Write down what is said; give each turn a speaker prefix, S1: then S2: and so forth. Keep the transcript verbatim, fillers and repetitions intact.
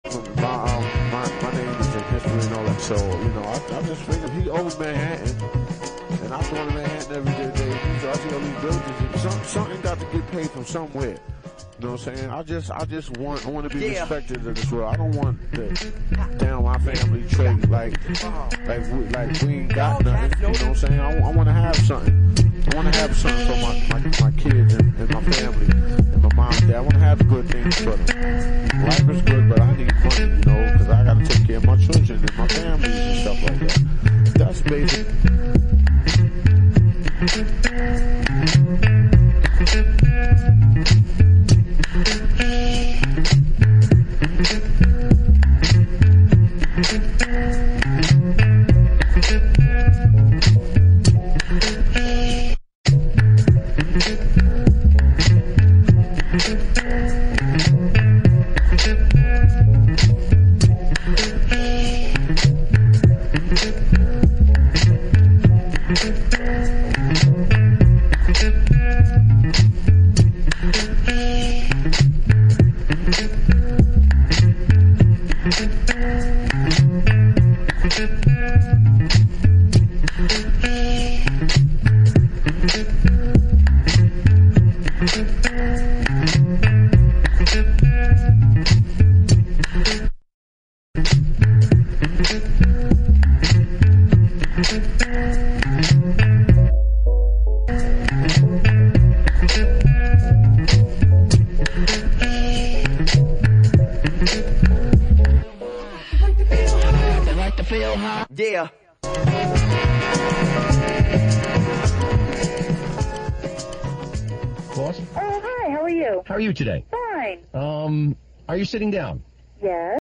S1: my, um, my, my name is in history and all that. So, you know, I, I just figured he owes Manhattan. And I'm going to Manhattan every day. day. So I see all these buildings. And some, something got to get paid from somewhere. You know what I'm saying? I just, I just want, I want to be yeah. respected in this world. I don't want to down my family trait like, like, we, like we ain't got nothing. You know what I'm saying? I, I want to have something. I want to have something for my, my, my kids and, and my family and my mom and dad. I want to have good things for them. Life is good, but I need money, you know, because I got to take care of my children and my families and stuff like that. That's basic.
S2: Yeah.
S3: Boss?
S4: Oh, hi, how are you?
S3: How are you today?
S4: Fine.
S3: Um, are you sitting down?
S4: Yes.